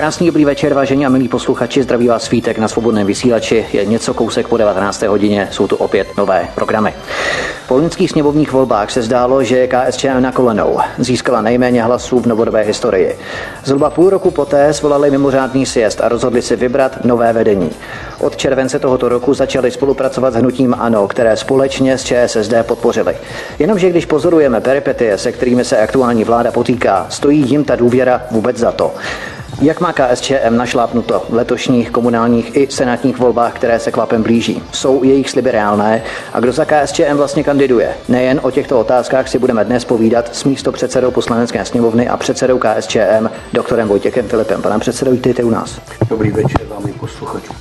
Krásný dobrý večer, vážení a milí posluchači, zdraví vás Svítek na Svobodném vysílači. Je něco kousek po 19. hodině, jsou tu opět nové programy. Po loňských sněmovních volbách se zdálo, že je KSČM na kolenou. Získala nejméně hlasů v novodobé historii. Zhruba půl roku poté svolali mimořádný sjezd a rozhodli si vybrat nové vedení. Od července tohoto roku začali spolupracovat s hnutím ANO, které společně s ČSSD podpořili. Jenomže když pozorujeme peripetie, se kterými se aktuální vláda potýká, stojí jim ta důvěra vůbec za to? Jak má KSČM našlápnuto v letošních komunálních i senátních volbách, které se kvapem blíží? Jsou jejich sliby reálné? A kdo za KSČM vlastně kandiduje? Nejen o těchto otázkách si budeme dnes povídat s místopředsedou Poslanecké sněmovny a předsedou KSČM, doktorem Vojtěchem Filipem. Pane předsedo, vítejte u nás. Dobrý večer vám i posluchačům.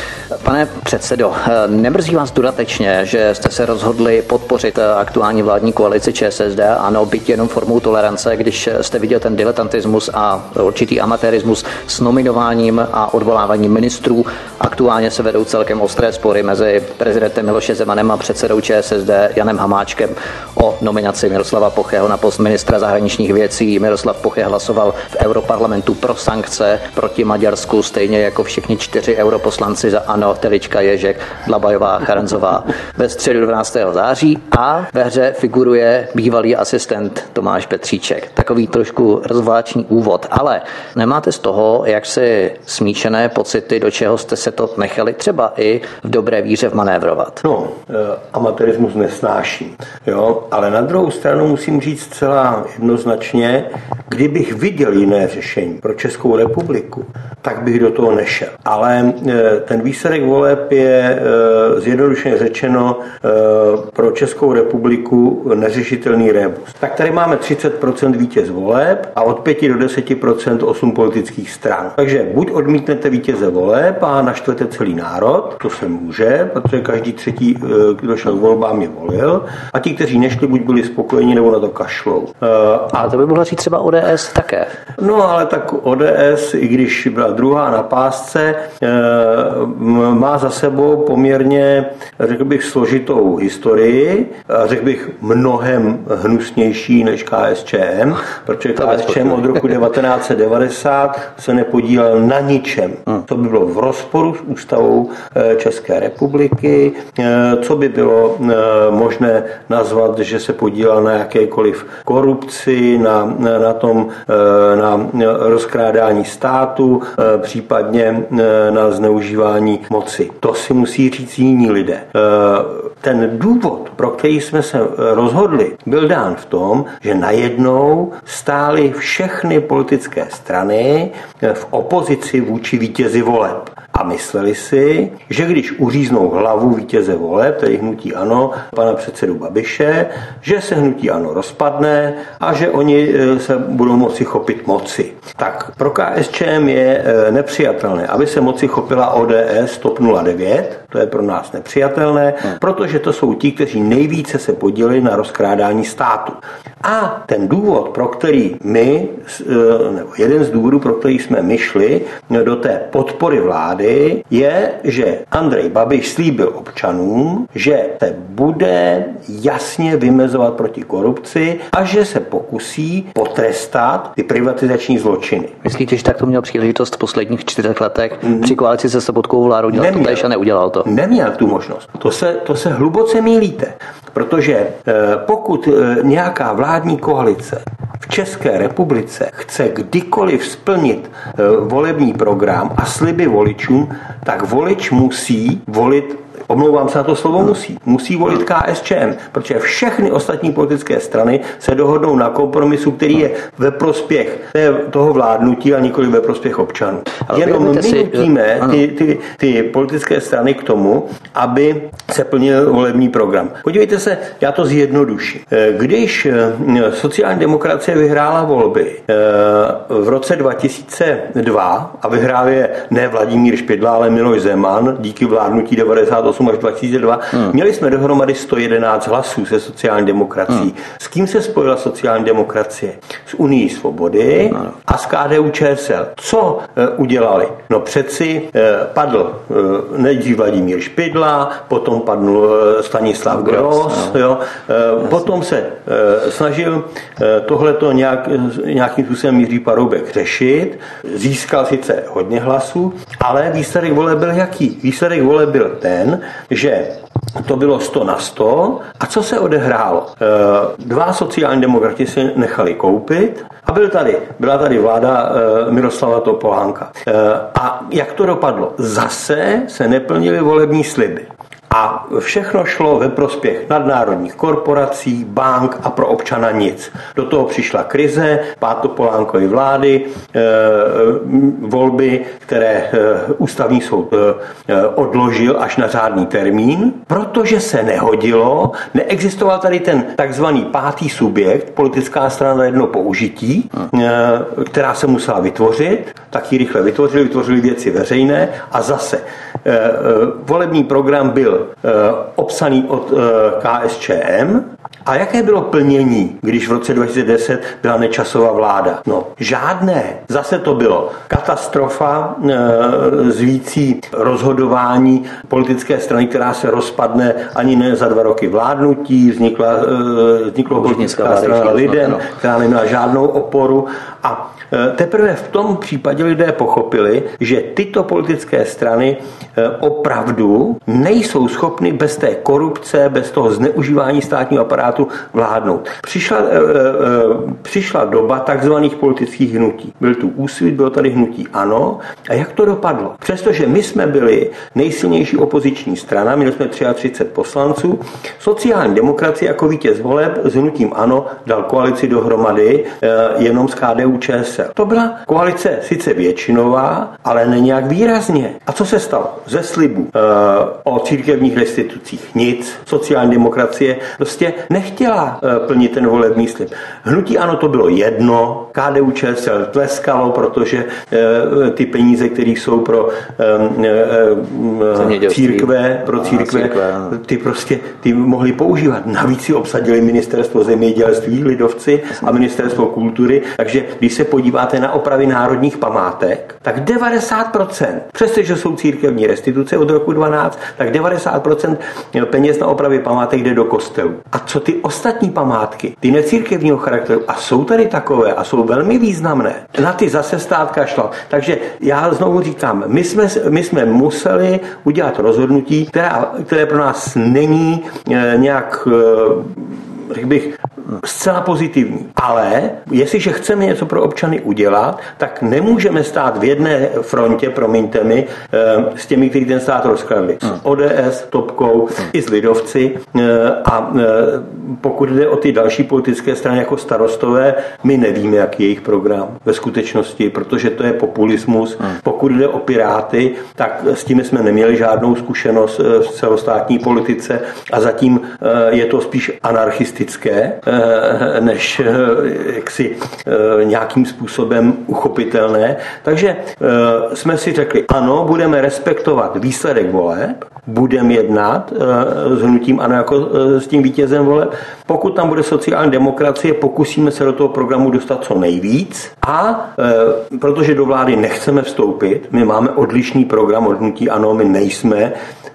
Pane předsedo, nemrzí vás dodatečně, že jste se rozhodli podpořit aktuální vládní koalici ČSSD, ano, byť jenom formou tolerance, když jste viděl ten diletantismus a určitý amatérismus s nominováním a odvoláváním ministrů? Aktuálně se vedou celkem ostré spory mezi prezidentem Milošem Zemanem a předsedou ČSSD Janem Hamáčkem o nominaci Miroslava Pocheho na post ministra zahraničních věcí. Miroslav Poche hlasoval v Europarlamentu pro sankce proti Maďarsku, stejně jako všichni 4 europoslanci za ANO, Telička, Ježek, Dlabajová, Charanzová, ve středu 12. září a ve hře figuruje bývalý asistent Tomáš Petříček. Takový trošku rozvláčný úvod, ale nemáte z toho, jak si smíšené pocity, do čeho jste se to nechali třeba i v dobré víře vmanévrovat? No, amatérismus nesnáším, jo, ale na druhou stranu musím říct zcela jednoznačně, kdybych viděl jiné řešení pro Českou republiku, tak bych do toho nešel. Ale ten výsledek voleb je zjednodušeně řečeno pro Českou republiku neřešitelný rébus. Tak tady máme 30% vítěz voleb a od 5 do 10% 8 politických stran. Takže buď odmítnete vítěze voleb a naštvete celý národ, to se může, protože každý třetí, kdo šel k volbám, je volil, a ti, kteří nešli, buď byli spokojeni, nebo na to kašlou. A to by mohla říct třeba ODS také. No ale tak ODS, i když byla druhá na pásce, má za sebou poměrně, řekl bych, složitou historii, řekl bych mnohem hnusnější než KSČM, protože KSČM od roku 1990 se nepodílel na ničem, co by bylo v rozporu s ústavou České republiky, co by bylo možné nazvat, že se podílel na jakékoliv korupci, na rozkrádání státu, případně na zneužívání moci. To si musí říct jiní lidé. Ten důvod, pro který jsme se rozhodli, byl dán v tom, že najednou stály všechny politické strany v opozici vůči vítězi voleb. A mysleli si, že když uříznou hlavu vítěze voleb, tedy hnutí ANO, pana předsedu Babiše, že se hnutí ANO rozpadne a že oni se budou moci chopit moci. Tak pro KSČM je nepřijatelné, aby se moci chopila ODS TOP 09, to je pro nás nepřijatelné, protože to jsou ti, kteří nejvíce se podíleli na rozkrádání státu. A ten důvod, pro který my, nebo jeden z důvodů, pro který jsme my šli do té podpory vlády, je, že Andrej Babiš slíbil občanům, že se bude jasně vymezovat proti korupci a že se pokusí potrestat ty privatizační zločiny. Myslíte, že tak to měl příležitost v posledních 4 letech při koalici se Sobotkovou vládou dělat to též a neudělal to? Neměl tu možnost. To se hluboce mýlíte, protože pokud nějaká vládní koalice v České republice chce kdykoliv splnit volební program a sliby voličům, tak volič musí volit, omlouvám se na to slovo musí volit KSČM, protože všechny ostatní politické strany se dohodnou na kompromisu, který je ve prospěch toho vládnutí a nikoli ve prospěch občanů. Jenom my nutíme ty politické strany k tomu, aby se plnil volební program. Podívejte se, já to zjednoduším. Když sociální demokracie vyhrála volby v roce 2002 a vyhrál je ne Vladimír Špidla, ale Miloš Zeman díky vládnutí 98 2008 až 2002, měli jsme dohromady 111 hlasů se sociální demokracií. S kým se spojila sociální demokracie? S Unií svobody a s KDU-ČSL. Co udělali? No přeci padl nejdřív Vladimír Špidla, potom padl Stanislav Gross, potom se snažil tohleto nějakým způsobem Jiří Paroubek řešit, získal sice hodně hlasů, ale výsledek voleb byl jaký? Výsledek voleb byl ten, že to bylo 100-100 a co se odehrálo? Dva sociální demokrati se nechali koupit a byla tady vláda Miroslava Topolánka. A jak to dopadlo? Zase se neplnily volební sliby. A všechno šlo ve prospěch nadnárodních korporací, bank a pro občana nic. Do toho přišla krize, pád Topolánkovy vlády, volby, které ústavní soud odložil až na řádný termín, protože se nehodilo, neexistoval tady ten takzvaný pátý subjekt, politická strana na jedno použití, která se musela vytvořit, tak ji rychle vytvořili věci veřejné a zase volební program byl obsaný od KSČM. A jaké bylo plnění, když v roce 2010 byla Nečasova vláda? No, žádné. Zase to bylo katastrofa, zvící rozhodování politické strany, která se rozpadne ani ne za 2 roky vládnutí, vzniklo politická strana Lidem, která neměla žádnou oporu a teprve v tom případě lidé pochopili, že tyto politické strany opravdu nejsou schopny bez té korupce, bez toho zneužívání státního aparátu vládnout. Přišla doba takzvaných politických hnutí. Byl tu Úsvit, bylo tady hnutí ANO. A jak to dopadlo? Přestože my jsme byli nejsilnější opoziční strana, měli jsme 33 poslanců, sociální demokracie jako vítěz voleb s hnutím ANO dal koalici dohromady jenom s KDU-ČSL. To byla koalice sice většinová, ale ne nějak výrazně. A co se stalo? Ze slibů o církevních restitucích nic. Sociální demokracie prostě nechtěla plnit ten volební slib. Hnutí ANO to bylo jedno, KDU-ČSL tleskalo, protože ty peníze, které jsou pro církve, ty mohli používat. Navíc si obsadili ministerstvo zemědělství, lidovci a ministerstvo kultury, takže když se podíváte na opravy národních památek, tak 90%, přestože jsou církevní restituce od roku 12, tak 90% peněz na opravy památek jde do kostelů. A co ty ostatní památky, ty necírkevního charakteru, a jsou tady takové a jsou velmi významné, na ty zase stát kašlal. Takže já znovu říkám, my jsme museli udělat rozhodnutí, které pro nás není nějak, řekl bych, zcela pozitivní. Ale jestliže chceme něco pro občany udělat, tak nemůžeme stát v jedné frontě, promiňte mi, s těmi, kteří ten stát rozkradli. S ODS, Topkou i s lidovci. A pokud jde o ty další politické strany jako Starostové, my nevíme, jaký je jejich program ve skutečnosti, protože to je populismus. Pokud jde o Piráty, tak s tím jsme neměli žádnou zkušenost v celostátní politice a zatím je to spíš anarchistické, než jaksi nějakým způsobem uchopitelné. Takže jsme si řekli, ano, budeme respektovat výsledek voleb, budeme jednat s hnutím ANO jako s tím vítězem voleb. Pokud tam bude sociální demokracie, pokusíme se do toho programu dostat co nejvíc a protože do vlády nechceme vstoupit, my máme odlišný program od hnutí ANO, my nejsme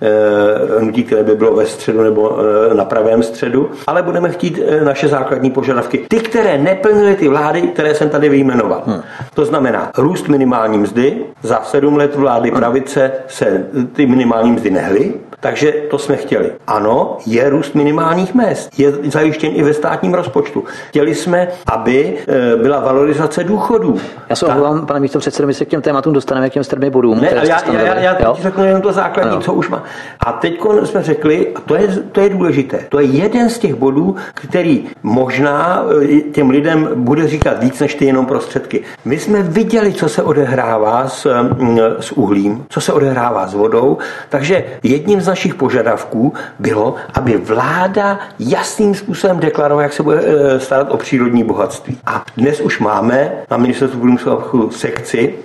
hnutí, které by bylo ve středu nebo na pravém středu, ale budeme chtít naše základní požadavky. Ty, které neplnily ty vlády, které jsem tady vyjmenoval. To znamená růst minimální mzdy. Za 7 let vlády pravice se ty minimální mzdy nehly, takže to jsme chtěli. Ano, je růst minimálních mezd. Je zajištěn i ve státním rozpočtu. Chtěli jsme, aby byla valorizace důchodů. Já se omlouvám, pane místopředsedo, my se k těm tématům dostaneme, k těm 7 bodům. Ne, já teď řeknu jenom to základní, co už má. A teď jsme řekli, a to je důležité, to je jeden z těch bodů, který možná těm lidem bude říkat víc než ty jenom prostředky. My jsme viděli, co se odehrává s uhlím, co se odehrává s vodou, takže jedním z našich požadavků bylo, aby vláda jasným způsobem deklarovala, jak se bude starat o přírodní bohatství. A dnes už máme na Ministerstvu průmyslu a obchodu sekci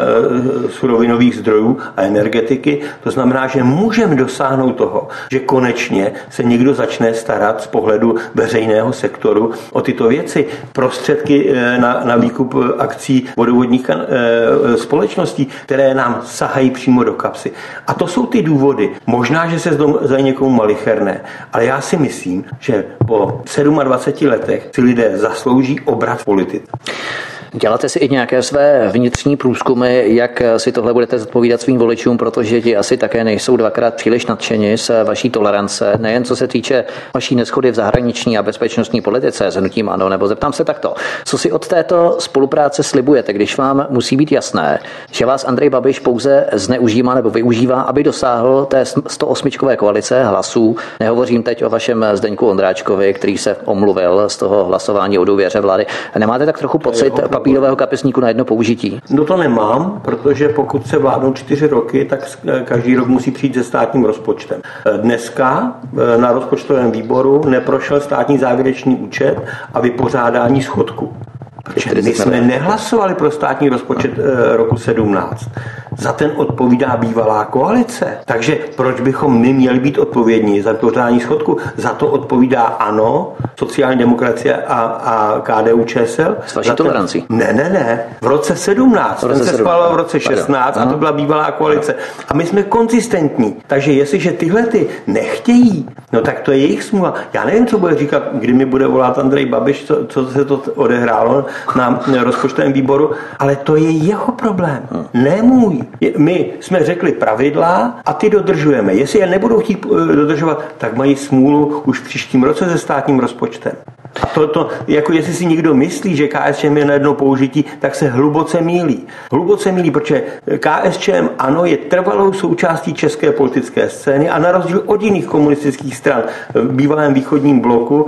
surovinových zdrojů a energetiky. To znamená, že můžeme dosáhnout toho, že konečně se někdo začne starat z pohledu veřejného sektoru o tyto věci. Prostředky na výkup akcí vodovodních společností, které nám sahají přímo do kapsy. A to jsou ty důvody. Možná, že se zdají někomu malicherné, ale já si myslím, že po 27 letech si lidé zaslouží obrat v politice. Děláte si i nějaké své vnitřní průzkumy, jak si tohle budete zodpovídat svým voličům, protože ti asi také nejsou dvakrát příliš nadšeni z vaší tolerance, nejen co se týče vaší neshody v zahraniční a bezpečnostní politice s hnutím ANO, nebo zeptám se takto. Co si od této spolupráce slibujete, když vám musí být jasné, že vás Andrej Babiš pouze zneužívá nebo využívá, aby dosáhl té 108 koalice hlasů? Nehovořím teď o vašem Zdeňku Ondráčkovi, který se omluvil z toho hlasování o důvěře vlády. Nemáte tak trochu pocit papírového kapesníku na jedno použití? No to nemám, protože pokud se vládnou 4 roky, tak každý rok musí přijít se státním rozpočtem. Dneska na rozpočtovém výboru neprošel státní závěrečný účet a vypořádání schodku. Protože my jsme nehlasovali pro státní rozpočet roku 17. Za ten odpovídá bývalá koalice. Takže proč bychom my měli být odpovědní za vypořádání schodku? Za to odpovídá ANO, sociální demokracie a KDU ČSL. S vaší tolerancí? Ne. V roce 17. Ten se schválil v roce 16 a to byla bývalá koalice. A my jsme konzistentní. Takže jestliže tyhle ty nechtějí, no tak to je jejich smůla. Já nevím, co bude říkat, kdy mi bude volat Andrej Babiš, co se to odehrálo na rozpočtovém výboru, ale to je jeho problém, ne můj. My jsme řekli pravidla a ty dodržujeme. Jestli je nebudou chtít dodržovat, tak mají smůlu už v příštím roce se státním rozpočtem. A to jako jestli si někdo myslí, že KSČM je na jedno použití, tak se hluboce mýlí. Hluboce mýlí, protože KSČM ano je trvalou součástí české politické scény a na rozdíl od jiných komunistických stran v bývalém východním bloku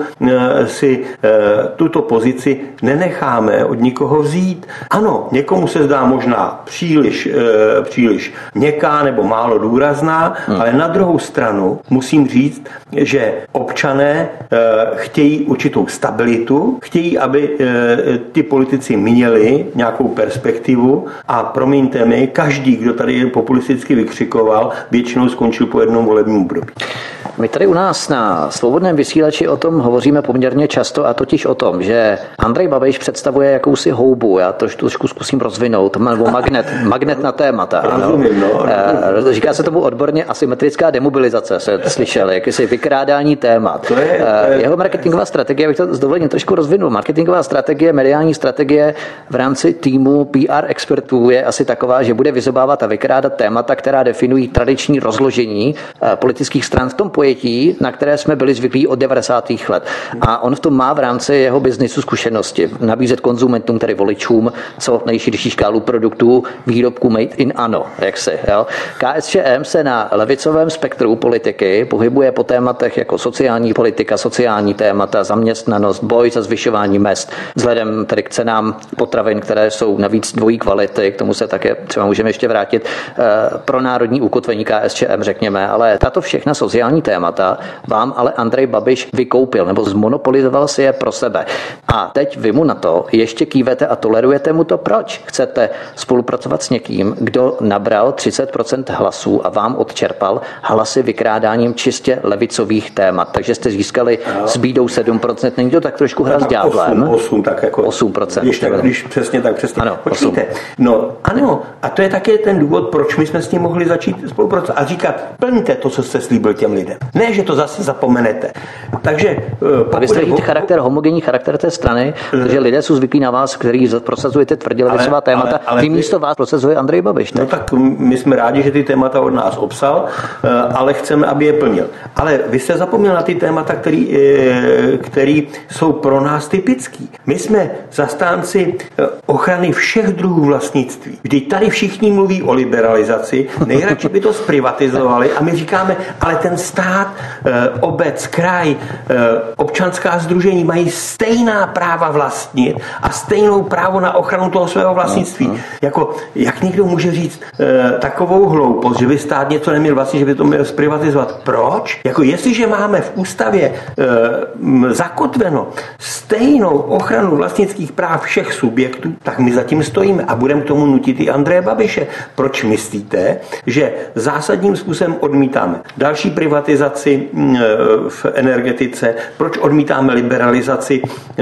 si tuto pozici nenecháme od nikoho vzít. Ano, někomu se zdá možná příliš měkká nebo málo důrazná, ale na druhou stranu musím říct, že občané chtějí určitou stabilitu, chtějí, aby ty politici měli nějakou perspektivu a promiňte mi, každý, kdo tady populisticky vykřikoval, většinou skončil po jednom volebním období. My tady u nás na Svobodném vysílači o tom hovoříme poměrně často, a totiž o tom, že Andrej Babiš představuje jakousi houbu, já to trošku zkusím rozvinout, nebo magnet na témata. Rozumím, no. Říká se tomu odborně asymetrická demobilizace, se slyšeli, jakési vykrádání témat. Jeho marketingová strategie, abych to s dovolením trošku rozvinul, marketingová strategie, mediální strategie v rámci týmu PR expertů je asi taková, že bude vyzobávat a vykrádat témata, která definují tradiční rozložení politických stran v tom pojetí, na které jsme byli zvyklí od 90. let. A on v tom má v rámci jeho biznisu zkušenosti. Nabízet konzumentům, tedy voličům, co nejširší škálu produktů, výrobků made in ANO. Jo? KSČM se na levicovém spektru politiky pohybuje po tématech jako sociální politika, sociální témata, zaměstnanost, boj za zvyšování mezd, vzhledem tedy k cenám potravin, které jsou navíc dvojí kvality, k tomu se také třeba můžeme ještě vrátit, pro národní ukotvení KSČM, řekněme, ale tato všechna sociální témata vám ale Andrej Babiš vykoupil nebo zmonopolizoval si je pro sebe. A teď vy mu na to ještě kývete a tolerujete mu to. Proč chcete spolupracovat s někým, kdo nabral 30% hlasů a vám odčerpal hlasy vykrádáním čistě levicových témat? Takže jste získali s bídou 7%. Není to tak trošku hra s ďáblem? 8, tak jako 8%. Když přesně. Ano, počkejte. No, ano, a to je také ten důvod, proč my jsme s ním mohli začít spolupracovat a říkat, plňte to, co jste slíbil těm lidem. Ne, že to zase zapomenete. Takže a vy jste homogenní charakter té strany, protože lidé jsou zvyklí na vás, který prosazujete tvrdě levicová témata, vy místo vás prosazuje Andrej Babiš. No tak my jsme rádi, že ty témata od nás obsal, ale chceme, aby je plnil. Ale vy jste zapomněl na ty témata, které jsou pro nás typický. My jsme zastánci ochrany všech druhů vlastnictví. Vždyť tady všichni mluví o liberalizaci, nejradši by to zprivatizovali a my říkáme, ale ten stát stát, obec, kraj, občanská sdružení mají stejná práva vlastnit a stejnou právo na ochranu toho svého vlastnictví. Jako, jak někdo může říct takovou hloupost, že by stát něco neměl vlastnit, že by to měl zprivatizovat? Proč? Jako jestliže máme v ústavě zakotveno stejnou ochranu vlastnických práv všech subjektů, tak my zatím stojíme a budeme k tomu nutit i Andreje Babiše. Proč myslíte, že zásadním způsobem odmítáme další privatizaci v energetice, proč odmítáme liberalizaci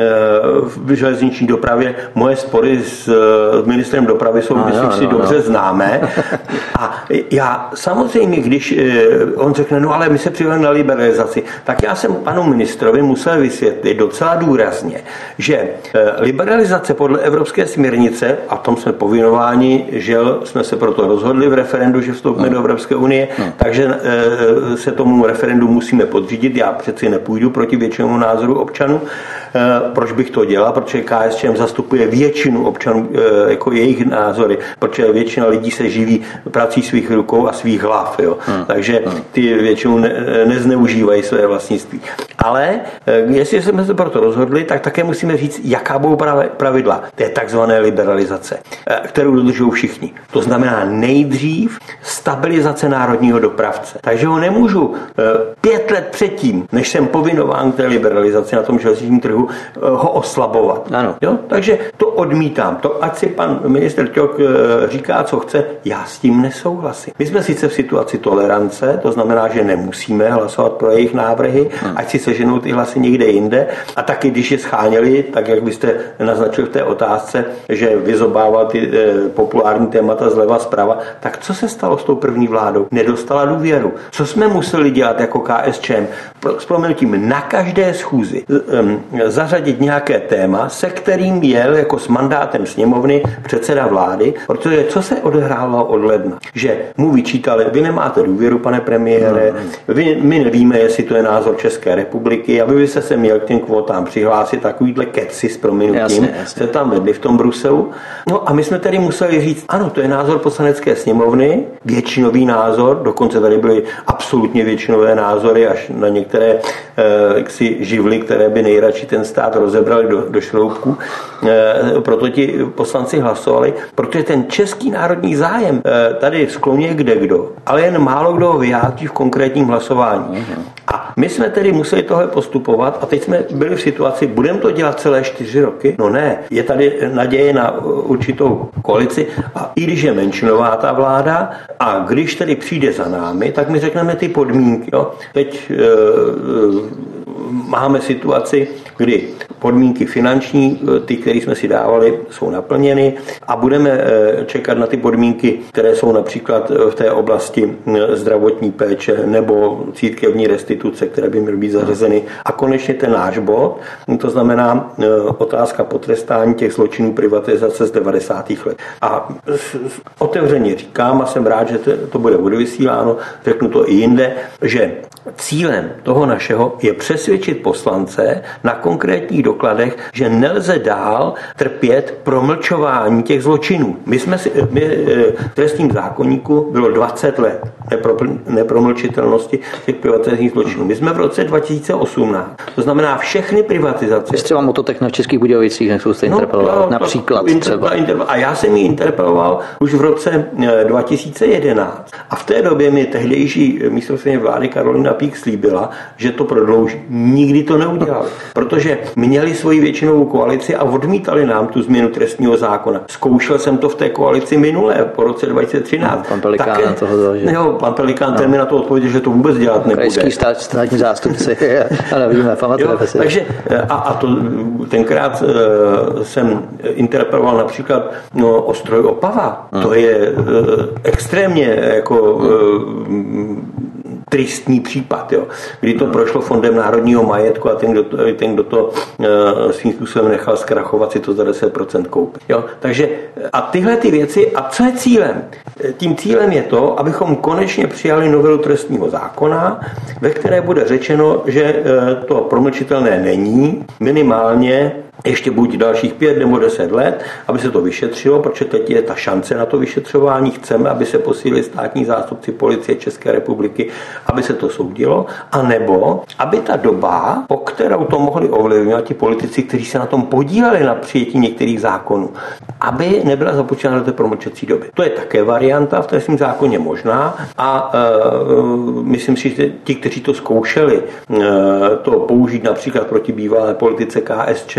v železniční dopravě? Moje spory s ministrem dopravy jsou, myslím si, dobře známé. A já samozřejmě, když on řekne, no ale my se přivedeme na liberalizaci, tak já jsem panu ministrovi musel vysvětlit docela důrazně, že liberalizace podle evropské směrnice, a tom jsme povinováni, že jsme se proto rozhodli v referendu, že vstoupíme do Evropské unie, takže se tomu referendu musíme podřídit. Já přeci nepůjdu proti většinému názoru občanů. Proč bych to dělal? Protože KSČM zastupuje většinu občanů, jako jejich názory, protože většina lidí se živí prací svých rukou a svých hlav. Jo? Takže ty většinou nezneužívají své vlastnictví. Ale jestli jsme se proto rozhodli, tak také musíme říct, jaká budou pravidla té takzvané liberalizace, kterou dodržují všichni. To znamená nejdřív stabilizace národního dopravce. Takže ho nemůžu 5 let předtím, než jsem povinován k té liberalizaci na tom železničním trhu, ho oslabovat. Ano. Jo? Takže to odmítám. To, ať si pan ministr Ťok říká, co chce, já s tím nesouhlasím. My jsme sice v situaci tolerance, to znamená, že nemusíme hlasovat pro jejich návrhy, ať si seženou ty hlasy někde jinde. A taky, když je scháněli, tak jak byste naznačil v té otázce, že vyzobával ty populární témata zleva zprava, tak co se stalo s tou první vládou? Nedostala důvěru. Co jsme museli dělat jako KSČM? S prominutím na každé schůzi zařadit nějaké téma, se kterým jel jako s mandátem sněmovny předseda vlády, protože co se odehrálo od ledna? Že mu vyčítali, vy nemáte důvěru, pane premiére, my nevíme, jestli to je názor České republiky, aby vy se měl k těm kvótám přihlásit, takovýhle keci s prominutím se tam vedli v tom Bruselu. No a my jsme tedy museli říct, ano, to je názor poslanecké sněmovny, většinový názor, dokonce tady byly absolutně většinové názory až na některé živly, které by nejradši ten stát rozebrali do šroubku. Proto ti poslanci hlasovali, protože ten český národní zájem tady skloně kdekdo, ale jen málo kdo ho vyjádří v konkrétním hlasování. A my jsme tedy museli tohle postupovat a teď jsme byli v situaci, budeme to dělat celé 4 roky? No ne, je tady naděje na určitou koalici a i když je menšinová ta vláda a když tedy přijde za námi, tak my řekneme ty podmínky. Jo? Teď máme situaci, kdy podmínky finanční, ty, které jsme si dávali, jsou naplněny a budeme čekat na ty podmínky, které jsou například v té oblasti zdravotní péče nebo církevní restituce, které by měly být zařazeny. A konečně ten náš bod, to znamená otázka potrestání těch zločinů privatizace z 90. let. A otevřeně říkám a jsem rád, že to bude odvysíláno, řeknu to i jinde, že cílem toho našeho je přesvědčit poslance na konkrétních dokladech, že nelze dál trpět promlčování těch zločinů. My v trestním zákoníku bylo 20 let nepromlčitelnosti těch privatizačních zločinů. My jsme v roce 2018. To znamená všechny privatizace. Jste třeba Mototechna v Českých Budějovicích, nechci jste interpelovat, například třeba. A já jsem ji interpeloval už v roce 2011. A v té době mi tehdejší místopředsedkyně vlády Karolina Pík slíbila, že to prodlouží. Nikdy to neudělali, protože měli svoji většinovou koalici a odmítali nám tu změnu trestního zákona. Zkoušel jsem to v té koalici minulé, po roce 2013. Pan Pelikán na toho dal, pan Pelikán ten mi na to odpověděl, že to vůbec dělat nebude. Krajský státní zástupci, ale víme, pamatujeme si. Takže a to tenkrát jsem interpeloval například Ostroj Opava. To je extrémně jako tristní případ, jo, kdy to prošlo Fondem národního majetku a ten, kdo to svým způsobem nechal zkrachovat, si to za 10% koupit. Jo. Takže a tyhle ty věci, a co je cílem? Tím cílem je to, abychom konečně přijali novelu trestního zákona, ve které bude řečeno, že to promlčitelné není, minimálně ještě buď dalších 5 nebo 10 let, aby se to vyšetřilo, protože teď je ta šance na to vyšetřování. Chceme, aby se posílili státní zástupci policie České republiky, aby se to soudilo, anebo aby ta doba, po kterou to mohli ovlivňovat ti politici, kteří se na tom podíleli na přijetí některých zákonů, aby nebyla započítána do té promlčecí doby. To je také varianta v trestním zákoně možná a myslím si, že ti, kteří to zkoušeli, to použít například proti bývalé politice KSČ,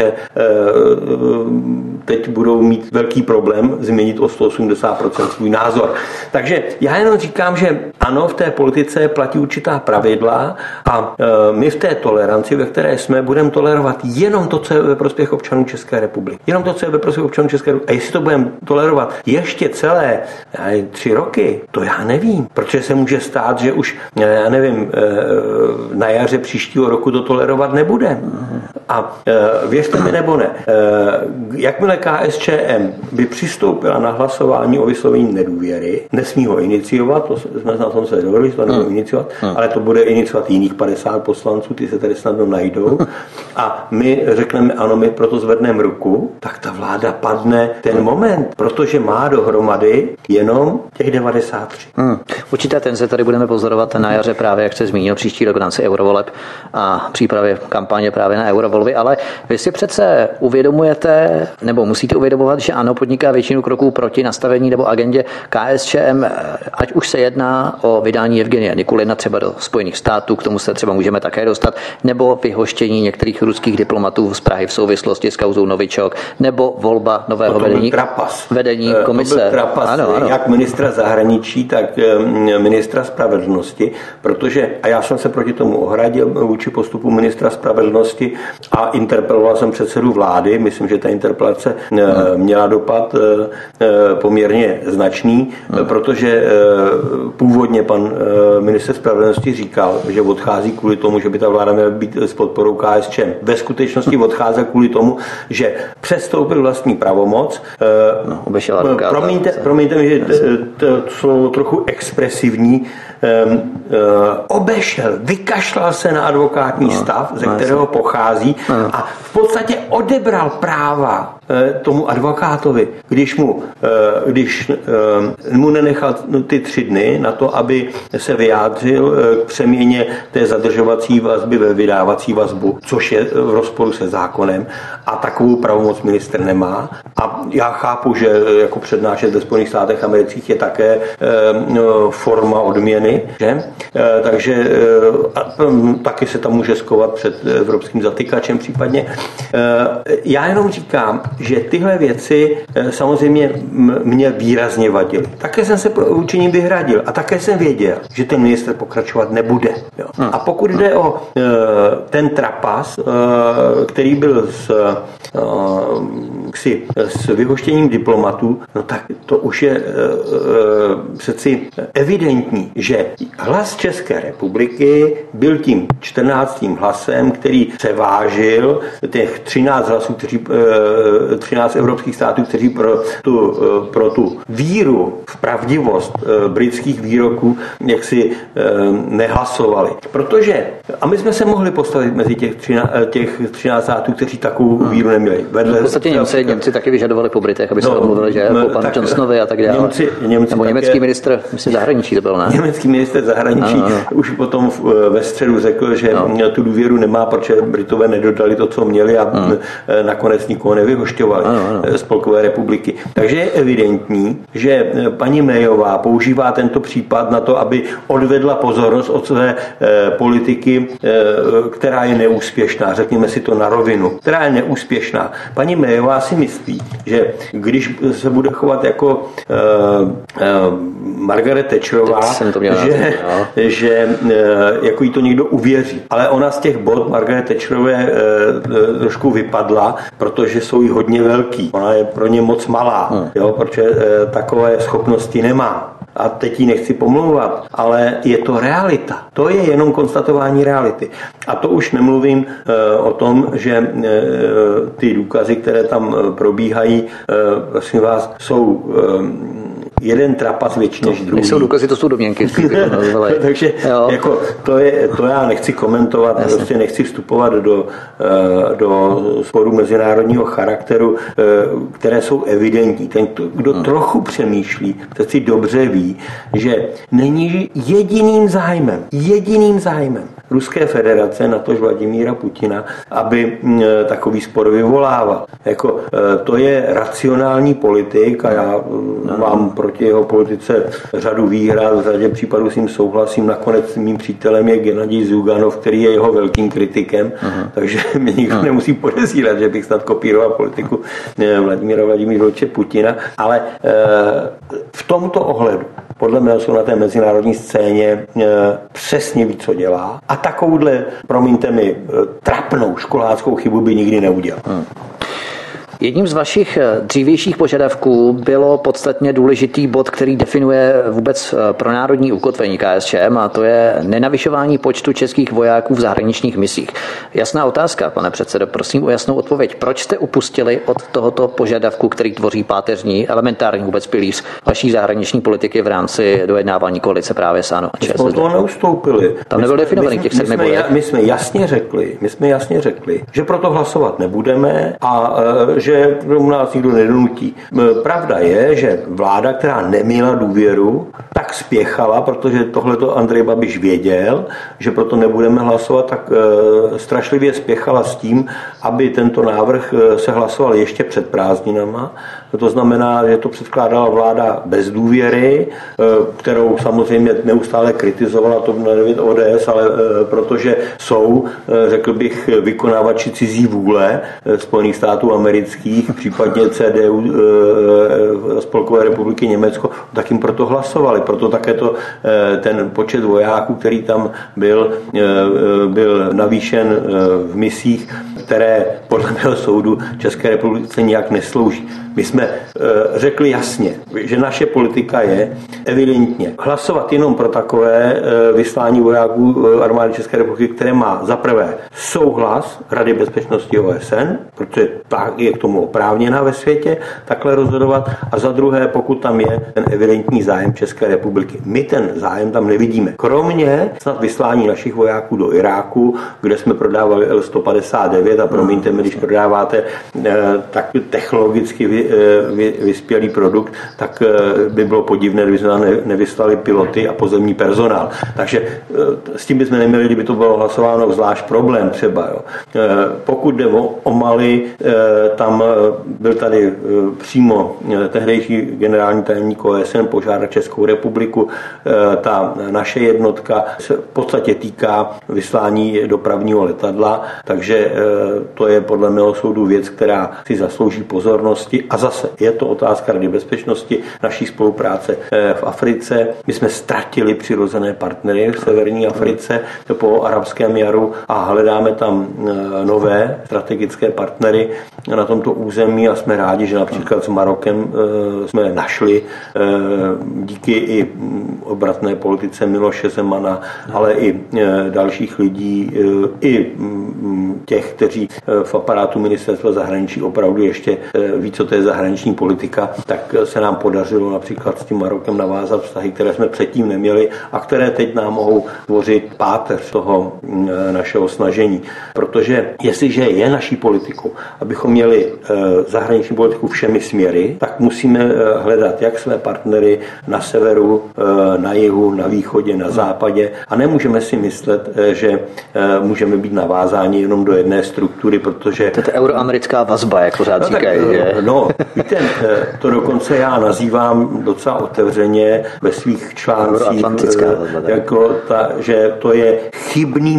teď budou mít velký problém změnit o 180% svůj názor. Takže já jenom říkám, že ano, v té politice platí určitá pravidla a my v té toleranci, ve které jsme, budeme tolerovat jenom to, co je ve prospěch občanů České republiky. Jenom to, co je ve prospěch občanů České republiky. A jestli to budeme tolerovat ještě celé 3 roky, to já nevím, protože se může stát, že už, já nevím, na jaře příštího roku to tolerovat nebude. A věřte mi nebo ne, jakmile KSČM by přistoupila na hlasování o vyslovení nedůvěry, nesmí ho iniciovat, to jsme na tom se dohodli, to nebudeme iniciovat, ale to bude iniciovat jiných 50 poslanců, ty se tady snadno najdou. A my řekneme, ano, my proto zvedneme ruku, tak ta vláda padne ten moment, protože má dohromady jenom těch 93. Určité tenze tady budeme pozorovat na jaře právě, jak jste zmínil, příští rok v rámci eurovoleb a přípravě kampaně právě na eurovolby, ale vy si přece uvědomujete, nebo musíte uvědomovat, že ANO podniká většinu kroků proti nastavení nebo agendě KSČM, ať už se jedná o vydání Evgenia Nikulina třeba do Spojených států, k tomu se třeba můžeme také dostat, nebo vyhoštění některých ruských diplomatů z Prahy v souvislosti s kauzou Novičok, nebo volba nového vedení komise. To byl trapas, ano. Jak ministra zahraničí, tak ministra spravedlnosti, protože, a já jsem se proti tomu ohradil vůči postupu ministra spravedlnosti a interpeloval jsem předsedu vlády, myslím, že ta interpelace měla dopad poměrně značný, protože původně pan ministr spravedlnosti říkal, že odchází kvůli tomu, že by ta vláda měla být s podporou KSČM. Ve skutečnosti odcházel kvůli tomu, že přestoupil vlastní pravomoc. Promiňte mi, že to slovo trochu expresivní, vykašlal se na advokátní stav, ze kterého pochází a v podstatě odebral práva tomu advokátovi, když mu nenechal ty 3 dny na to, aby se vyjádřil k přeměně té zadržovací vazby ve vydávací vazbu, což je v rozporu se zákonem a takovou pravomoc ministr nemá. A já chápu, že jako přednášet ve Spojených státech amerických je také forma odměny, že? Takže taky se tam může skovat před evropským zatykačem případně. Já jenom říkám, že tyhle věci samozřejmě mě výrazně vadily. Také jsem se vůči nim vyhradil a také jsem věděl, že ten ministr pokračovat nebude. Jo. A pokud jde o ten trapas, který byl s vyhoštěním diplomatů, no tak to už je přeci evidentní, že hlas České republiky byl tím 14. hlasem, který převážil těch 13 hlasů, 13 evropských států, kteří pro tu víru v pravdivost britských výroků jaksi nehlasovali. Protože, a my jsme se mohli postavit mezi těch 13 států, kteří takovou víru neměli. V podstatě Němci taky vyžadovali po Britech, aby se domluvili, že po panu Johnsonovi a tak dále. Nebo německý ministr, myslím, zahraničí to byl, ne? Německý ministr zahraničí už potom ve středu řekl, že tu důvěru nemá, protože Britové nedodali to, co měli a nakonec nikoho nevyhošťovali Spolkové republiky. Takže je evidentní, že paní Mayová používá tento případ na to, aby odvedla pozornost od své politiky, která je neúspěšná. Řekněme si to na rovinu. Která je neúspěšná. Paní Mayová si myslí, že když se bude chovat jako Margaret Thatcherová, že jako jí to někdo uvěří. Ale ona z těch bod Margaret Thatcherové trošku vypadla, protože jsou jí hodně velký. Ona je pro ně moc malá, protože takové schopnosti nemá. A teď ji nechci pomlouvat, ale je to realita. To je jenom konstatování reality. A to už nemluvím o tom, že ty důkazy, které tam probíhají, prosím vás, jsou jeden trapas větší než druhý. Nejsou důkazy, to jsou domněnky. Takže jako to já nechci komentovat, prostě nechci vstupovat do sporů mezinárodního charakteru, které jsou evidentní. Ten, kdo trochu přemýšlí, ten si dobře ví, že není jediným zájmem Ruské federace, natož Vladimíra Putina, aby takový spor vyvolával. Jako, to je racionální politik a já mám proti jeho politice řadu výhrad, v řadě případů s ním souhlasím. Nakonec mým přítelem je Gennadij Zyuganov, který je jeho velkým kritikem, takže mě nikdo nemusí podezírat, že bych snad kopíroval politiku Vladimíra Vladimiroviče Putina, ale v tomto ohledu podle mě jsou na té mezinárodní scéně přesně ví, co dělá a takovouhle, promiňte mi, trapnou školáckou chybu by nikdy neudělal. Jedním z vašich dřívějších požadavků bylo podstatně důležitý bod, který definuje vůbec pronárodní ukotvení KSČM, a to je nenavyšování počtu českých vojáků v zahraničních misích. Jasná otázka, pane předsedo, prosím o jasnou odpověď. Proč jste upustili od tohoto požadavku, který tvoří páteřní, elementární vůbec pilíř vaší zahraniční politiky v rámci dojednávání koalice právě s ANO a ČSSD? My jsme to neustoupili. Tam nebyl definovaný těch 7 bodech. My jsme jasně řekli, že proto hlasovat nebudeme a že u nás nikdo nedonutí. Pravda je, že vláda, která neměla důvěru, tak spěchala, protože tohleto Andrej Babiš věděl, že proto nebudeme hlasovat, tak strašlivě spěchala s tím, aby tento návrh se hlasoval ještě před prázdninama. To znamená, že to předkládala vláda bez důvěry, kterou samozřejmě neustále kritizovala TOP 09 ODS, ale protože jsou, řekl bych, vykonávači cizí vůle Spojených států amerických, případně CDU Spolkové republiky Německo, tak jim proto hlasovali. Proto také ten počet vojáků, který tam byl navýšen v misích, které podle mého soudu České republice nijak neslouží. My jsme řekli jasně, že naše politika je evidentně hlasovat jenom pro takové vyslání vojáků armády České republiky, které má za prvé souhlas Rady bezpečnosti OSN, protože je k tomu oprávněná ve světě takhle rozhodovat, a za druhé, pokud tam je ten evidentní zájem České republiky. My ten zájem tam nevidíme. Kromě snad vyslání našich vojáků do Iráku, kde jsme prodávali L-159, a promiňte mi, když prodáváte tak technologicky vyspělý produkt, tak by bylo podivné, kdyby jsme nevyslali piloty a pozemní personál. Takže s tím bychom neměli, kdyby to bylo hlasováno, zvlášť problém třeba. Jo. Pokud jde o Mali, tam byl tady přímo tehdejší generální tajemník OSN požádat Českou republiku. Ta naše jednotka se v podstatě týká vyslání dopravního letadla, takže to je podle mého soudu věc, která si zaslouží pozornosti. A zase je to otázka Rady bezpečnosti, naší spolupráce v Africe. My jsme ztratili přirozené partnery v severní Africe po arabském jaru a hledáme tam nové strategické partnery na tomto území a jsme rádi, že například s Marokem jsme našli díky i obratné politice Miloše Zemana, ale i dalších lidí, i těch, kteří v aparátu ministerstva zahraničí opravdu ještě ví, co to je zahraniční politika, tak se nám podařilo například s tím Marokem navázat vztahy, které jsme předtím neměli a které teď nám mohou tvořit páteř toho našeho snažení. Protože jestliže je naší politikou, abychom měli zahraniční politiku všemi směry, tak musíme hledat jak své partnery na severu, na jihu, na východě, na západě a nemůžeme si myslet, že můžeme být navázáni jenom do jedné struktury, protože... To je euroamerická vazba, jak pořád říkají. No, víte, to dokonce já nazývám docela otevřeně ve svých článcích, jako že to je chybný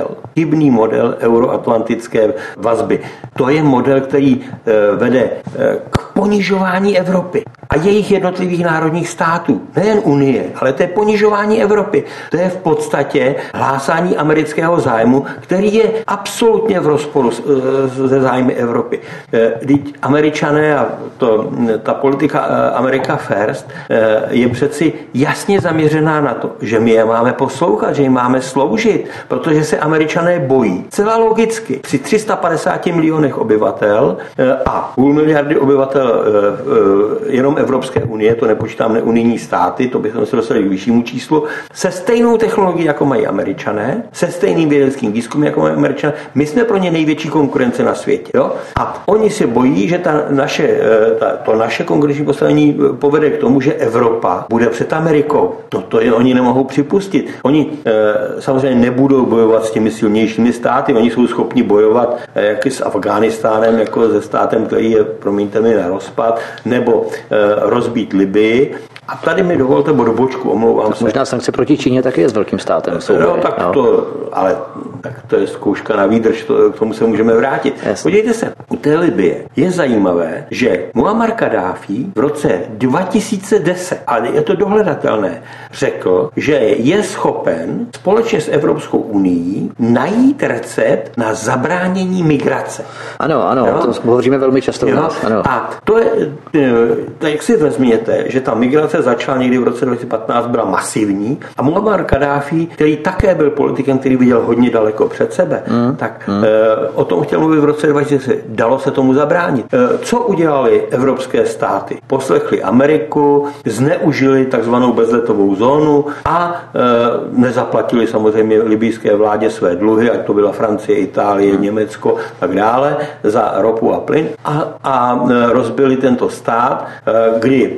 model euroatlantické vazby. To je model, který vede k ponižování Evropy a jejich jednotlivých národních států. Nejen Unie, ale to je ponižování Evropy. To je v podstatě hlásání amerického zájmu, který je absolutně v rozporu se zájmy Evropy. Vždyť Američané a ta politika America First je přeci jasně zaměřená na to, že my je máme poslouchat, že jim máme sloužit, protože se Američané Američané bojí. Celá logicky. Při 350 milionech obyvatel a půl miliardy obyvatel jenom Evropské unie, to nepočítám neunijní státy, to bychom se dostali k vyššímu číslu, se stejnou technologií, jako mají Američané, se stejným vědeckým výzkumem, jako mají Američané. My jsme pro ně největší konkurence na světě. Jo? A oni se bojí, že to naše konkurenční postavení povede k tomu, že Evropa bude před Amerikou. No to oni nemohou připustit. Oni samozřejmě nebudou bojovat s těmi silnějšími státy, oni jsou schopni bojovat jak s Afghánistánem, jako se státem, který je, promiňte mi, na rozpad, nebo rozbít Libii. A tady mi dovolte bodobočku, omlouvám se. Možná sankce proti Číně taky je s velkým státem. Tak to je zkouška na výdrž, k tomu se můžeme vrátit. Jasně. Podívejte se, u té Libye je zajímavé, že Muammar Kaddáfí v roce 2010, ale je to dohledatelné, řekl, že je schopen společně s Evropskou unií najít recept na zabránění migrace. Ano, jo? To hovoříme velmi často u nás. Ano. A to je, jak si vezměte, že ta migrace začala někdy v roce 2015, byla masivní a Muammar Kaddáfí, který také byl politikem, který viděl hodně daleko před sebe, o tom chtěl mluvit v roce 2010. Dalo se tomu zabránit. Co udělali evropské státy? Poslechli Ameriku, zneužili takzvanou bezletovou zónu a nezaplatili samozřejmě libijské vládě své dluhy, ať to byla Francie, Itálie, Německo, tak dále, za ropu a plyn a rozbili tento stát, kdy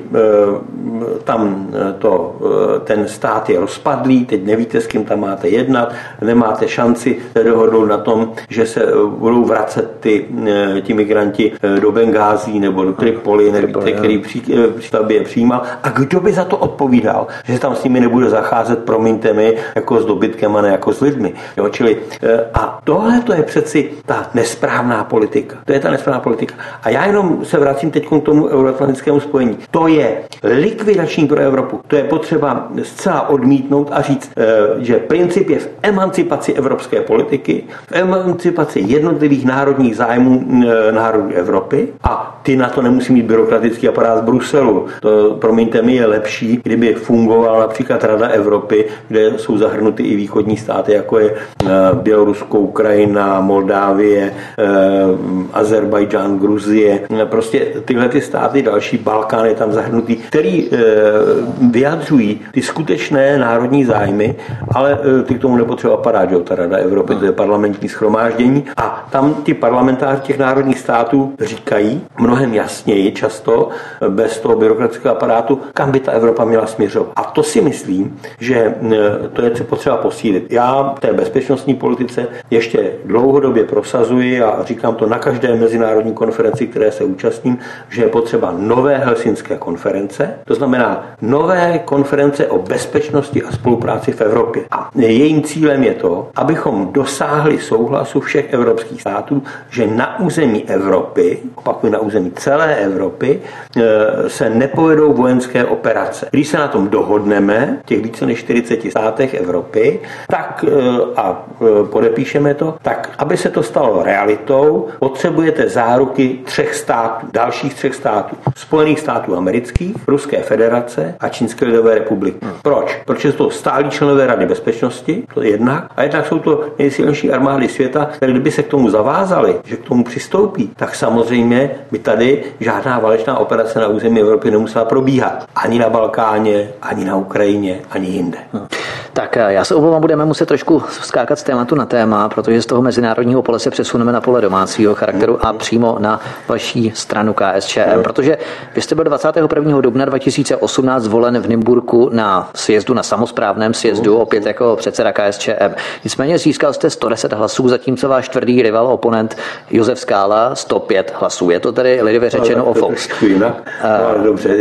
tam ten stát je rozpadlý, teď nevíte, s kým tam máte jednat, nemáte šanci dohodnout na tom, že se budou vracet ti migranti do Bengází nebo do Tripoli, nevíte, který přístavby je přijímal. A kdo by za to odpovídal? Že se tam s nimi nebude zacházet, promiňte mi, jako s dobytkem a ne jako s lidmi. Jo, čili, a tohle to je přeci ta nesprávná politika. To je ta nesprávná politika. A já jenom se vracím teď k tomu euroatlantickému spojení. To je likvidační pro Evropu. To je potřeba zcela odmítnout a říct, že princip je v emancipaci evropské politiky, v emancipaci jednotlivých národních zájmů národů Evropy a ty na to nemusí mít byrokratický aparát z Bruselu. To, promiňte mi, je lepší, kdyby fungovala například Rada Evropy, kde jsou zahrnuty i východní státy, jako je Bělorusko, Ukrajina, Moldávie, Azerbajdžán, Gruzie. Prostě tyhle ty státy, další Balkán je tam zahrnutý, který vyjadřují ty skutečné národní zájmy, ale ty k tomu nepotřeba aparát, že ta Rada Evropy, to je parlamentní shromáždění a tam ti parlamentáři těch národních států říkají mnohem jasněji často, bez toho byrokratického aparátu, kam by ta Evropa měla směřovat. A to si myslím, že to je potřeba posílit. Já v té bezpečnostní politice ještě dlouhodobě prosazuji a říkám to na každé mezinárodní konferenci, které se účastním, že je potřeba nové helsinské konference, to znamená nové konference o bezpečnosti a spolupráci v Evropě. A jejím cílem je to, abychom dosáhli souhlasu všech evropských států, že na území Evropy, opakuju na území celé Evropy, se nepovedou vojenské operace. Když se na tom dohodneme, těch více než 40 státech Evropy, tak a podepíšeme to, tak aby se to stalo realitou, potřebujete záruky 3 států, dalších 3 států. Spojených států amerických, Ruské federace a Čínské lidové republiky. Proč? Protože jsou to stálí členové Rady bezpečnosti, to je jednak, a jednak jsou to nejsilnější armády světa, které kdyby se k tomu zavázali, že k tomu přistoupí, tak samozřejmě by tady žádná válečná operace na území Evropy nemusela probíhat. Ani na Balkáně, ani na Ukrajině, ani jinde. Tak já se obávám, budeme muset trošku skákat z tématu na téma, protože z toho mezinárodního pole se přesuneme na pole domácího charakteru a přímo na vaší stranu KSČM, protože vy jste byl 21. dubna 2018 zvolen v Nymburku na sjezdu, na samosprávném sjezdu, opět jako předseda KSČM. Nicméně získal jste 110 hlasů, zatímco váš tvrdý rival, oponent Josef Skála 105 hlasů. Je to tedy lidově řečeno o fous. Dobře,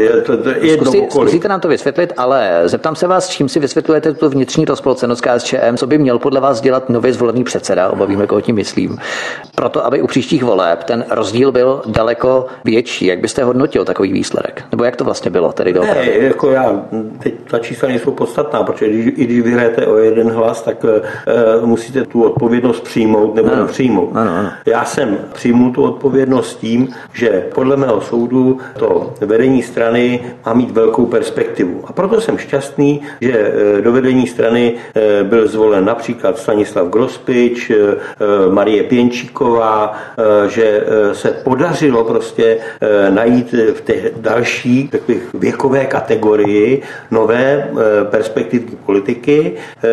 zkusíte nám to vysvětlit, ale zeptám se vás, čím si vysvětlujete tu vnitřní rozpolcenost KSČM, co by měl podle vás dělat nově zvolený předseda, obavíme, koho tím myslím, proto, aby u příštích voleb ten rozdíl byl daleko větší. Jak byste hodnotil takový výsledek? Nebo jak to vlastně bylo tedy doopravdy? Ne, jako teď ta čísla nejsou podstatná, protože i když vyhrajete o 1 hlas, tak musíte tu odpovědnost přijmout nebo nepřijmout. Ano. Já jsem přijmul tu odpovědnost tím, že podle mého soudu to vedení strany má mít velkou perspektivu. A proto jsem šťastný, že do vedení strany strany byl zvolen například Stanislav Grospič, Marie Pěnčíková, že se podařilo prostě najít v té další věkové kategorii nové perspektivní politiky,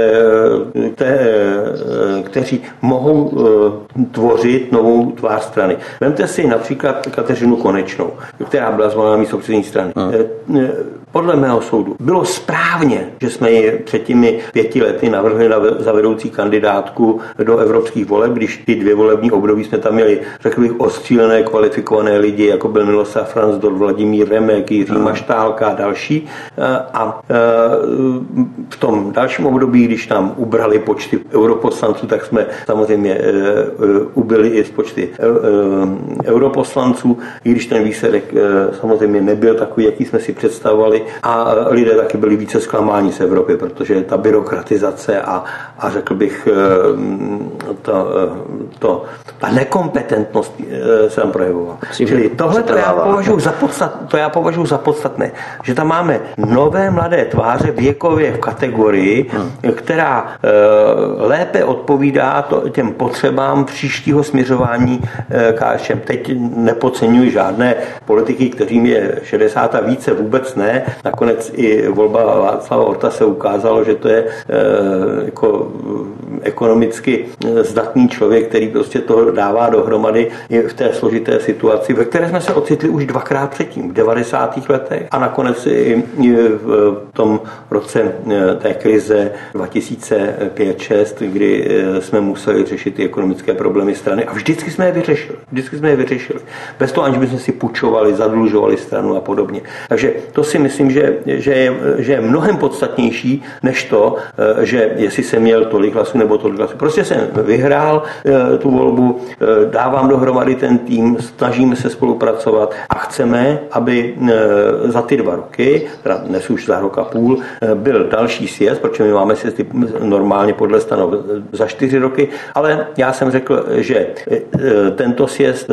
kteří mohou tvořit novou tvář strany. Vemte si například Kateřinu Konečnou, která byla zvolena místopředsedkyní strany. Podle mého soudu bylo správně, že jsme ji před těmi 5 lety navrhli za vedoucí kandidátku do evropských voleb, když ty 2 volební období jsme tam měli, řekl bych, ostřílené, kvalifikované lidi, jako byl Miloslav Ransdorf, Vladimír Remek, Jiří Maštálka a další. A v tom dalším období, když nám ubrali počty europoslanců, tak jsme samozřejmě ubyli i z počty europoslanců, i když ten výsledek samozřejmě nebyl takový, jaký jsme si představovali, a lidé taky byli více zklamáni z Evropy, protože ta byrokratizace a řekl bych ta nekompetentnost se tam projevovala. Čili tohle já považuji za podstatné, že tam máme nové mladé tváře věkově v kategorii, která lépe odpovídá těm potřebám příštího směřování KSČM. Teď nepodceňuji žádné politiky, kterým je 60 a více, vůbec ne. Nakonec i volba Václava Orta se ukázalo, že to je jako ekonomicky zdatný člověk, který prostě to dává dohromady i v té složité situaci, ve které jsme se ocitli už 2krát předtím, v 90. letech a nakonec i v tom roce té krize 2005-2006, kdy jsme museli řešit ty ekonomické problémy strany a vždycky jsme je vyřešili. Bez toho, aniž bychom si půjčovali, zadlužovali stranu a podobně. Takže to si myslím, že je mnohem podstatnější, než to, že jestli jsem měl tolik hlasů nebo tolik hlasů. Prostě jsem vyhrál tu volbu, dávám dohromady ten tým, snažíme se spolupracovat a chceme, aby za ty 2 roky, teda dnes už za rok a půl, byl další sjezd, protože my máme sjezdy normálně podle stanov za 4 roky, ale já jsem řekl, že tento sjezd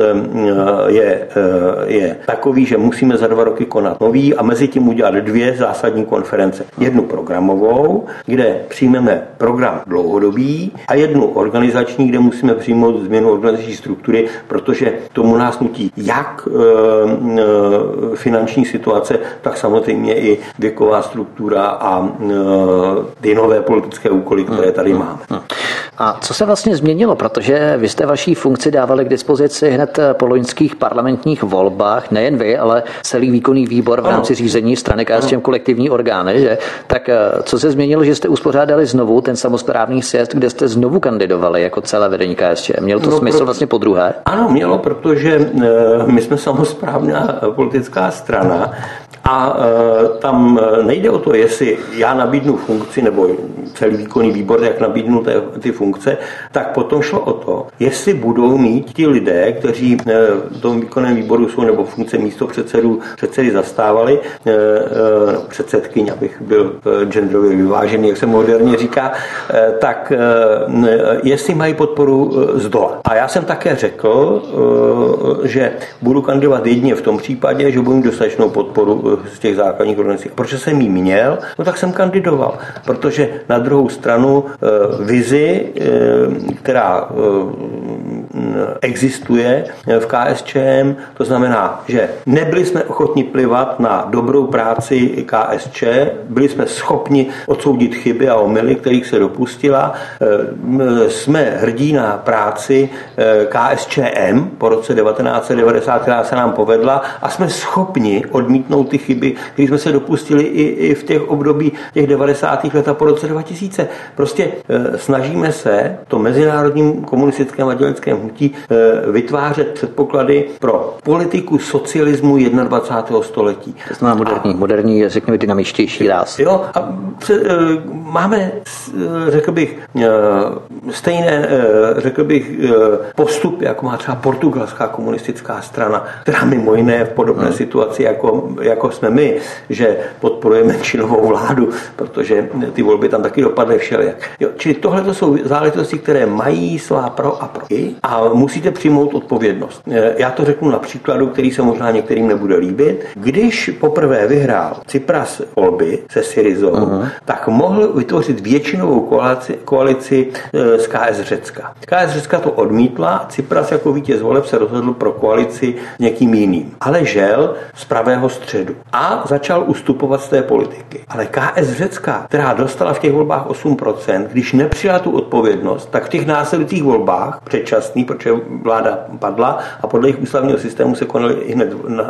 je takový, že musíme za 2 roky konat nový a mezi tím udělat 2 zásadní konference. Jednu programovou, kde přijmeme program dlouhodobý a jednu organizační, kde musíme přijmout změnu organizační struktury, protože tomu nás nutí jak finanční situace, tak samozřejmě i věková struktura a ty nové politické úkoly, které tady máme. A co se vlastně změnilo? Protože vy jste vaší funkci dávali k dispozici hned po loňských parlamentních volbách, nejen vy, ale celý výkonný výbor v rámci řízení strany KSČM, kolektivní orgány, že? Tak co se změnilo, že jste uspořádali znovu ten samosprávný sjezd, kde jste znovu kandidovali jako celé vedení KSČM? Mělo to smysl vlastně podruhé? Ano, mělo, protože my jsme samosprávná politická strana a tam nejde o to, jestli já nabídnu funkci nebo celý výkonný výbor, jak nabídnu ty funkce, tak potom šlo o to, jestli budou mít ti lidé, kteří v tom výkonném výboru jsou nebo funkce předsedy zastávali, předsedkyň, abych byl genderově vyvážený, jak se moderně říká, tak jestli mají podporu zdola. A já jsem také řekl, že budu kandidovat jedině v tom případě, že budu mít dostatečnou podporu z těch základních organizací. Proč jsem jí měl? No tak jsem kandidoval, protože na druhou stranu vizi, která existuje v KSČM, to znamená, že nebyli jsme ochotni plivat na dobrou práci KSČ, byli jsme schopni odsoudit chyby a omyly, kterých se dopustila. Jsme hrdí na práci KSČM po roce 1990, která se nám povedla a jsme schopni odmítnout ty chyby, které jsme se dopustili i v těch období těch 90. let a po roce 2000. Prostě snažíme se v tom mezinárodním komunistickém a dělnickém hnutí vytvářet předpoklady pro politiku socialismu 21. století. To znamená moderní, řekněme, dynamičtější ráz. Jo, a máme, řekl bych, stejné, postupy, jako má třeba portugalská komunistická strana, která mimo jiné v podobné situaci, jako jsme my, že podporujeme menšinovou vládu, protože ty volby tam taky dopadly všelijak. Čili tohle to jsou záležitosti, které mají svá pro a proti a musíte přijmout odpovědnost. Já to řeknu na příkladu, který se možná některým nebude líbit. Když poprvé vyhrál Tsipras volby se Syrizou, tak mohl vytvořit většinovou koalici z KS Řecka. KS Řecka to odmítla, Tsipras jako vítěz voleb se rozhodl pro koalici s někým jiným. Ale žel z pravého středu a začal ustupovat z té politiky. Ale KS Řecka, která dostala v těch volbách 8%, když nepřijala tu odpovědnost, tak v těch následujících volbách předčasný, protože vláda padla a podle jejich ústavního systému se konaly hned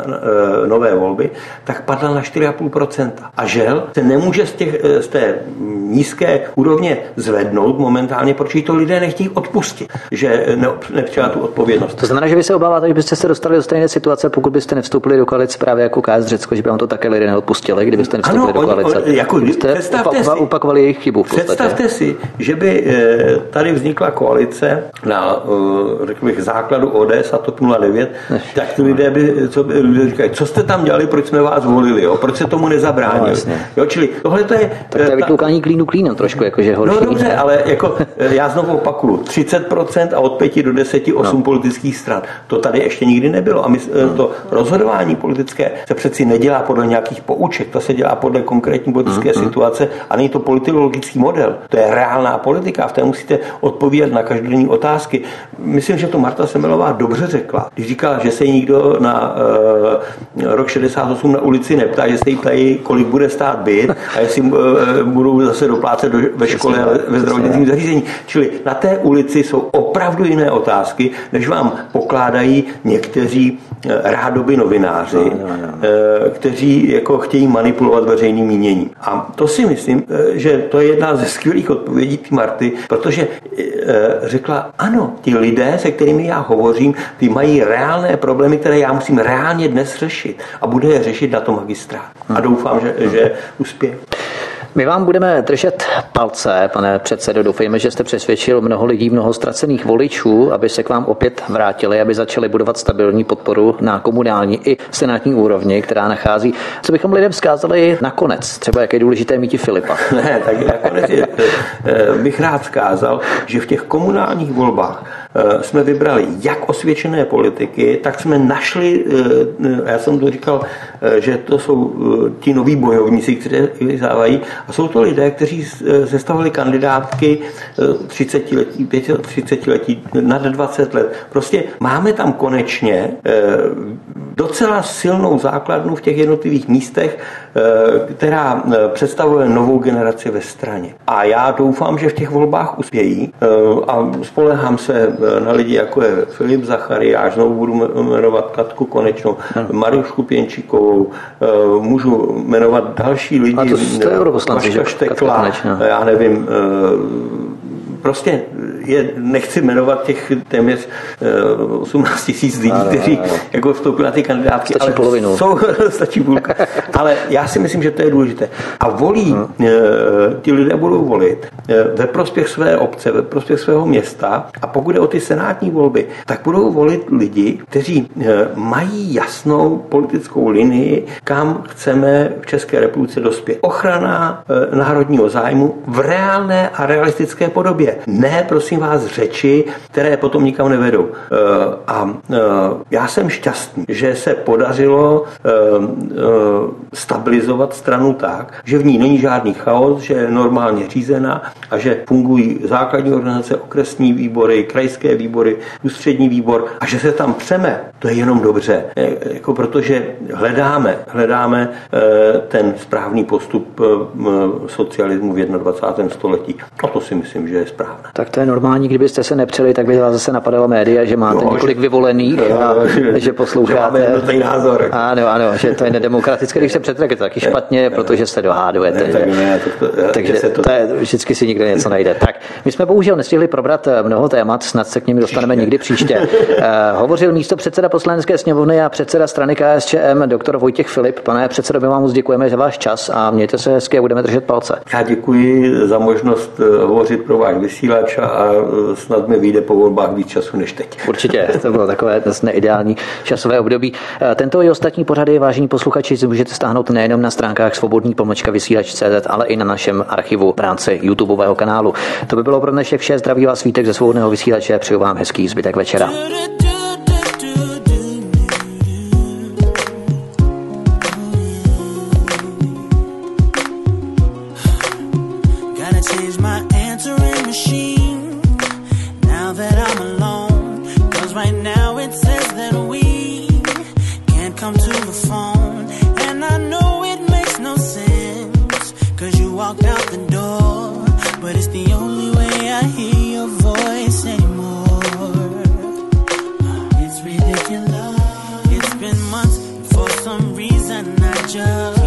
nové volby, tak padla na 4,5%. A žel se nemůže z té nízké úrovně zvednout momentálně, protože to lidé nechtějí odpustit, že nepřijala tu odpovědnost. To znamená, že vy se obáváte, že byste se dostali do stejné situace, pokud byste nevstoupili do koalice právě jako KS Řecko, že by vám to také lidé neodpustili, kdybyste nevstoupili do koalice. Opakovali jejich chybu. Představte si, že by tady vznikla koalice na, řekl bych, základu ODS a TOP 09, tak ty lidé by říkali, co jste tam dělali, proč jsme vás volili, jo? Proč se tomu nezabránili. Jo, čili tohle to je... Tak to je vytloukání klínu klínem trošku, jakože horší. No dobře, ale jako já znovu opakuju, 30% a od 5 do 10 8 politických stran. To tady ještě nikdy nebylo. A my, to rozhodování politické se přeci nedělá podle nějakých pouček, to se dělá podle konkrétní politické situace a není to politologický model. To je reálná politika, v té musíte odpovídat na každodenní otázky. Myslím, že to Marta Semelová dobře řekla, když říkala, že se jí nikdo na rok 68 na ulici neptá, že se jí ptají, kolik bude stát byt a jestli budou zase doplácet ve škole a ve zdravotnickém zařízení. Čili na té ulici jsou opravdu jiné otázky, než vám pokládají někteří rádoby novináři, kteří jako chtějí manipulovat veřejným míněním. A to si myslím, že to je jedna ze skvělých odpovědí Marty, protože řekla, ano, ti lidé, se kterými já hovořím, ty mají reálné problémy, které já musím reálně dnes řešit a bude je řešit na to magistrát. A doufám, že uspěje. My vám budeme držet palce, pane předsedo. Doufejme, že jste přesvědčil mnoho lidí, mnoho ztracených voličů, aby se k vám opět vrátili, aby začali budovat stabilní podporu na komunální i senátní úrovni, která nachází. Co bychom lidem vzkázali nakonec? Třeba jak je důležité mít i Filipa. Ne, tak nakonec bych rád vzkázal, že v těch komunálních volbách jsme vybrali jak osvědčené politiky, tak jsme našli, já jsem to říkal, že to jsou ti noví bojovníci, kteří závají, a jsou to lidé, kteří sestavili kandidátky 30letí, 35letí, nad 20 let. Prostě máme tam konečně docela silnou základnu v těch jednotlivých místech, která představuje novou generaci ve straně. A já doufám, že v těch volbách uspějí a spolehám se na lidi, jako je Filip Zachariáš, znovu budu jmenovat Katku Konečnou, Mariušku Pěnčíkovou, můžu jmenovat další lidi, Vaška Štekla, já nevím, prostě nechci jmenovat těch téměř 18 000 lidí, kteří jako vstoupili na ty kandidátky. Stačí polovinu. Stačí půlka. Ale já si myslím, že to je důležité. A volí, ti lidé budou volit ve prospěch své obce, ve prospěch svého města a pokud je o ty senátní volby, tak budou volit lidi, kteří mají jasnou politickou linii, kam chceme v České republice dospět. Ochrana národního zájmu v reálné a realistické podobě. Ne, prosím vás, řeči, které potom nikam nevedou. Já jsem šťastný, že se podařilo stabilizovat stranu tak, že v ní není žádný chaos, že je normálně řízená a že fungují základní organizace, okresní výbory, krajské výbory, ústřední výbor a že se tam přeme, to je jenom dobře. Jako protože hledáme ten správný postup socialismu v 21. století. A to si myslím, že je správné. Tak to je normální, kdybyste se nepřeli, tak by vás zase napadala média, že máte několik vyvolených a že posloucháte. Že názor. Ano, že to je nedemokratické, když se přete, tak je to taky špatně, protože se dohádujete. Takže to je, vždycky si někdo něco najde. Tak, my jsme bohužel nestihli probrat mnoho témat, snad se k nim dostaneme někdy příště. Hovořil místopředseda Poslanecké sněmovny a předseda strany KSČM dr. Vojtěch Filip. Pane předsedo, my vám moc děkujeme za váš čas a mějte se hezky a budeme držet palce. Já děkuji za možnost hovořit pro váš vysílač a snad mi vyjde po volbách víc času než teď. Určitě, to bylo takové dnes neideální časové období. Tento i ostatní pořady, vážení posluchači, si můžete stáhnout nejenom na stránkách svobodný-vysílač.cz, ale i na našem archivu v rámci YouTubeového kanálu. To by bylo pro dnešek vše. Zdraví vás Vítek ze Svobodného vysílače. Přeju vám hezký zbytek večera. to the phone, and I know it makes no sense, 'cause you walked out the door, but it's the only way I hear your voice anymore. It's ridiculous. It's been months, and for some reason I just